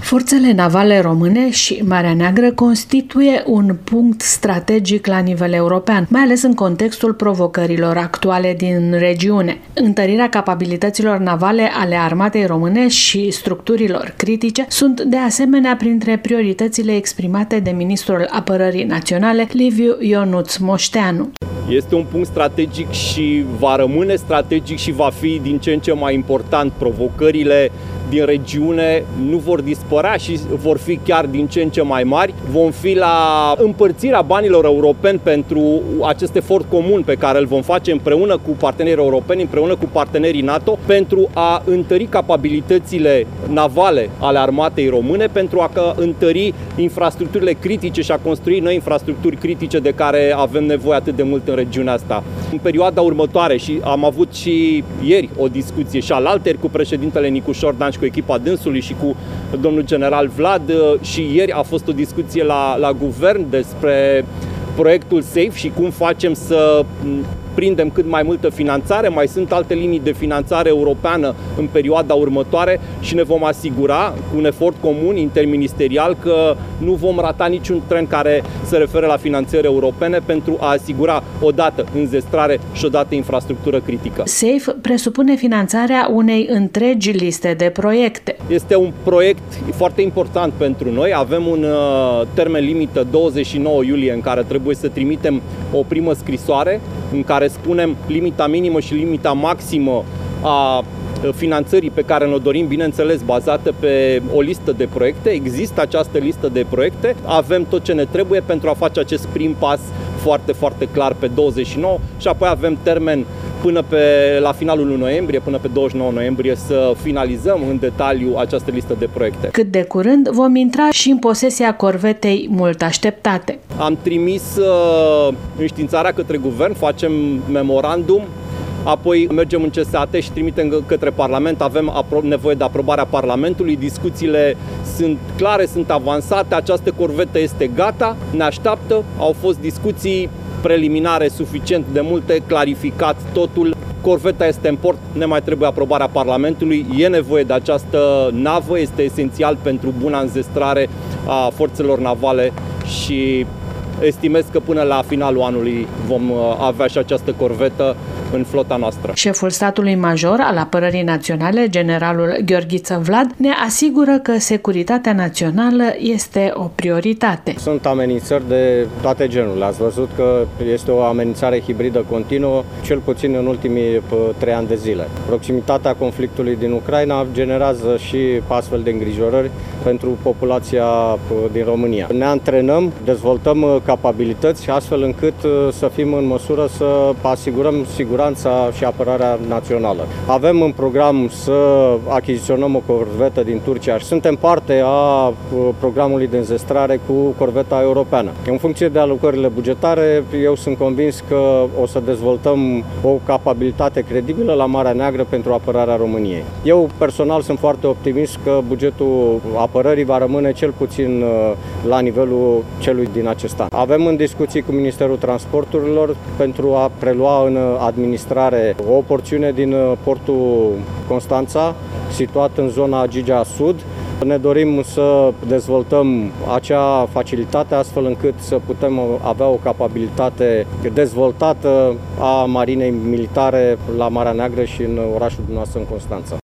Forțele navale române și Marea Neagră constituie un punct strategic la nivel european, mai ales în contextul provocărilor actuale din regiune. Întărirea capabilităților navale ale armatei române și structurilor critice sunt de asemenea printre prioritățile exprimate de ministrul Apărării Naționale, Liviu Ionuț Moșteanu. Este un punct strategic și va rămâne strategic și va fi din ce în ce mai important. Provocările din regiune nu vor dispărea și vor fi chiar din ce în ce mai mari. Vom fi la împărțirea banilor europeni pentru acest efort comun pe care îl vom face împreună cu partenerii europeni, împreună cu partenerii NATO, pentru a întări capabilitățile navale ale armatei române, pentru a întări infrastructurile critice și a construi noi infrastructuri critice de care avem nevoie atât de mult în regiunea asta. În perioada următoare, și am avut și ieri o discuție și alaltăieri cu președintele Nicu Șordan și cu echipa dânsului și cu domnul general Vlad, și ieri a fost o discuție la guvern despre proiectul SAFE și cum facem să prindem cât mai multă finanțare. Mai sunt alte linii de finanțare europeană în perioada următoare și ne vom asigura cu un efort comun interministerial că nu vom rata niciun tren care se referă la finanțări europene pentru a asigura odată înzestrare și odată infrastructură critică. SAFE presupune finanțarea unei întregi liste de proiecte. Este un proiect foarte important pentru noi. Avem un termen limită 29 iulie în care trebuie să trimitem o primă scrisoare în care spunem limita minimă și limita maximă a finanțării pe care ne-o dorim, bineînțeles, bazată pe o listă de proiecte. Există această listă de proiecte, avem tot ce ne trebuie pentru a face acest prim pas foarte, foarte clar pe 29 și apoi avem termen până la finalul lui noiembrie, până pe 29 noiembrie, să finalizăm în detaliu această listă de proiecte. Cât de curând vom intra și în posesia corvetei mult așteptate. Am trimis înștiințarea către guvern, facem memorandum, apoi mergem în CSAT și trimitem către Parlament. Avem nevoie de aprobarea Parlamentului, discuțiile sunt clare, sunt avansate, această corvetă este gata, ne așteaptă, au fost discuții preliminare suficient de multe, clarificat totul. Corveta este în port, ne mai trebuie aprobarea Parlamentului, e nevoie de această navă, este esențial pentru buna înzestrare a forțelor navale și estimez că până la finalul anului vom avea și această corvetă în flota noastră. Șeful statului major al Apărării Naționale, generalul Gheorghiță Vlad, ne asigură că securitatea națională este o prioritate. Sunt amenințări de toate genurile. Ați văzut că este o amenințare hibridă continuă, cel puțin în ultimii 3 ani de zile. Proximitatea conflictului din Ucraina generează și astfel de îngrijorări pentru populația din România. Ne antrenăm, dezvoltăm capabilități astfel încât să fim în măsură să asigurăm siguranța și apărarea națională. Avem în program să achiziționăm o corvetă din Turcia și suntem parte a programului de înzestrare cu corveta europeană. În funcție de alocările bugetare, eu sunt convins că o să dezvoltăm o capabilitate credibilă la Marea Neagră pentru apărarea României. Eu personal sunt foarte optimist că bugetul apărării va rămâne cel puțin la nivelul celui din acest an. Avem în discuții cu Ministerul Transporturilor pentru a prelua în administrare o porțiune din portul Constanța, situat în zona Gigea Sud. Ne dorim să dezvoltăm acea facilitate astfel încât să putem avea o capabilitate dezvoltată a marinei militare la Marea Neagră și în orașul dumneavoastră, în Constanța.